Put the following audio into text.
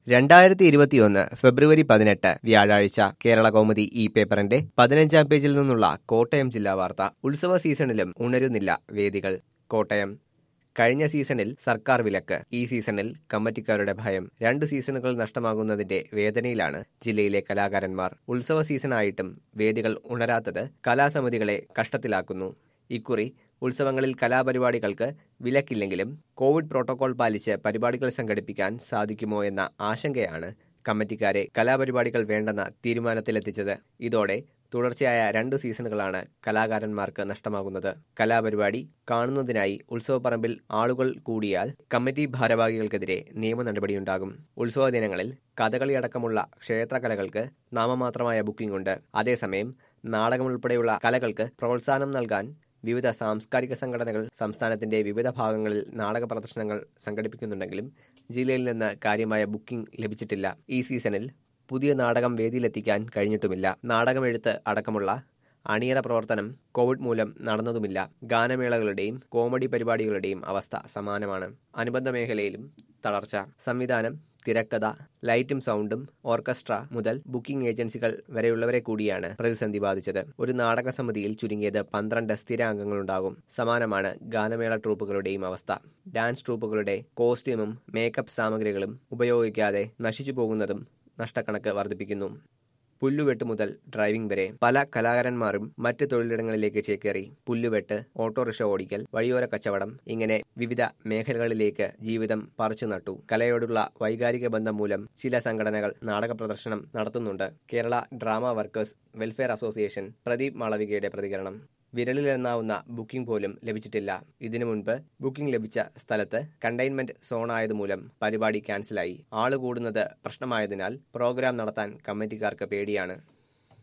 2021 ഫെബ്രുവരി 18 വ്യാഴാഴ്ച കേരള കൗമുദി ഈ പേപ്പറിന്റെ 15-ാം പേജിൽ നിന്നുള്ള കോട്ടയം ജില്ലാ വാർത്ത. ഉത്സവ സീസണിലും ഉണരുന്നില്ല വേദികൾ. കോട്ടയം. കഴിഞ്ഞ സീസണിൽ സർക്കാർ വിലക്ക്, ഈ സീസണിൽ കമ്മിറ്റിക്കാരുടെ ഭയം. 2 സീസണുകൾ നഷ്ടമാകുന്നതിന്റെ വേദനയിലാണ് ജില്ലയിലെ കലാകാരന്മാർ. ഉത്സവ സീസണായിട്ടും വേദികൾ ഉണരാത്തത് കലാസമിതികളെ കഷ്ടത്തിലാക്കുന്നു. ഇക്കുറി ഉത്സവങ്ങളിൽ കലാപരിപാടികൾക്ക് വിലക്കില്ലെങ്കിലും കോവിഡ് പ്രോട്ടോകോൾ പാലിച്ച് പരിപാടികൾ സംഘടിപ്പിക്കാൻ സാധിക്കുമോ എന്ന ആശങ്കയാണ് കമ്മിറ്റിക്കാരെ കലാപരിപാടികൾ വേണ്ടെന്ന തീരുമാനത്തിലെത്തിച്ചത്. ഇതോടെ തുടർച്ചയായ 2 സീസണുകളാണ് കലാകാരന്മാർക്ക് നഷ്ടമാകുന്നത്. കലാപരിപാടി കാണുന്നതിനായി ഉത്സവപ്പറമ്പിൽ ആളുകൾ കൂടിയാൽ കമ്മിറ്റി ഭാരവാഹികൾക്കെതിരെ നിയമ നടപടിയുണ്ടാകും. ഉത്സവ ദിനങ്ങളിൽ കഥകളിയടക്കമുള്ള ക്ഷേത്രകലകൾക്ക് നാമമാത്രമായ ബുക്കിംഗ് ഉണ്ട്. അതേസമയം നാടകമുൾപ്പെടെയുള്ള കലകൾക്ക് പ്രോത്സാഹനം നൽകാൻ വിവിധ സാംസ്കാരിക സംഘടനകൾ സംസ്ഥാനത്തിന്റെ വിവിധ ഭാഗങ്ങളിൽ നാടക പ്രദർശനങ്ങൾ സംഘടിപ്പിക്കുന്നുണ്ടെങ്കിലും ജില്ലയിൽ നിന്ന് കാര്യമായ ബുക്കിംഗ് ലഭിച്ചിട്ടില്ല. ഈ സീസണിൽ പുതിയ നാടകം വേദിയിലെത്തിക്കാൻ കഴിഞ്ഞിട്ടുമില്ല. നാടകമെഴുത്ത് അടക്കമുള്ള അണിയറ പ്രവർത്തനം കോവിഡ് മൂലം നടന്നതുമില്ല. ഗാനമേളകളുടെയും കോമഡി പരിപാടികളുടെയും അവസ്ഥ സമാനമാണ്. അനുബന്ധ മേഖലയിലും തളർച്ച. സംവിധാനം, തിരക്കഥ, ലൈറ്റും സൗണ്ടും, ഓർക്കസ്ട്ര മുതൽ ബുക്കിംഗ് ഏജൻസികൾ വരെയുള്ളവരെ കൂടിയാണ് പ്രതിസന്ധി ബാധിച്ചത്. ഒരു നാടക സമിതിയിൽ ചുരുങ്ങിയത് 12 സ്ഥിര അംഗങ്ങളുണ്ടാകും. സമാനമാണ് ഗാനമേള ട്രൂപ്പുകളുടെയും അവസ്ഥ. ഡാൻസ് ട്രൂപ്പുകളുടെ കോസ്റ്റ്യൂമും മേക്കപ്പ് സാമഗ്രികളും ഉപയോഗിക്കാതെ നശിച്ചു പോകുന്നതും നഷ്ടക്കണക്ക് വർദ്ധിപ്പിക്കുന്നു. പുല്ലുവെട്ട് മുതൽ ഡ്രൈവിംഗ് വരെ പല കലാകാരന്മാരും മറ്റ് തൊഴിലിടങ്ങളിലേക്ക് ചേക്കേറി. പുല്ലുവെട്ട്, ഓട്ടോറിക്ഷ ഓടിക്കൽ, വഴിയോര കച്ചവടം, ഇങ്ങനെ വിവിധ മേഖലകളിലേക്ക് ജീവിതം പറിച്ചു നട്ടു. കലയോടുള്ള വൈകാരിക ബന്ധം മൂലം ചില സംഘടനകൾ നാടക പ്രദർശനം നടത്തുന്നുണ്ട്. Kerala drama workers welfare association Pradeep മാളവികയുടെ പ്രതികരണം. വിരലിലെണ്ണാവുന്ന ബുക്കിംഗ് പോലും ലഭിച്ചിട്ടില്ല. ഇതിനു മുൻപ് ബുക്കിംഗ് ലഭിച്ച സ്ഥലത്ത് കണ്ടെയ്ൻമെന്റ് സോണായതുമൂലം പരിപാടി ക്യാൻസലായി. ആള് കൂടുന്നത് പ്രശ്നമായതിനാൽ പ്രോഗ്രാം നടത്താൻ കമ്മിറ്റിക്കാർക്ക് പേടിയാണ്.